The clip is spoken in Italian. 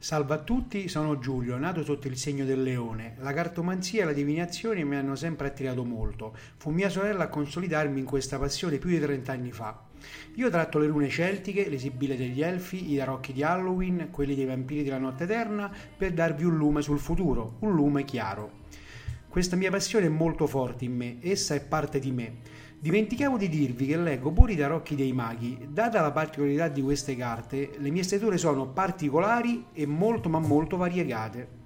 Salve a tutti, sono Giulio, nato sotto il segno del leone. La cartomanzia e la divinazione mi hanno sempre attirato molto. Fu mia sorella a consolidarmi in questa passione più di 30 anni fa. Io tratto le rune celtiche, le sibille degli elfi, i tarocchi di Halloween, quelli dei vampiri della notte eterna, per darvi un lume sul futuro, un lume chiaro. Questa mia passione è molto forte in me, essa è parte di me. Dimenticavo di dirvi che leggo pure i tarocchi dei maghi. Data la particolarità di queste carte, le mie stesure sono particolari e molto ma molto variegate.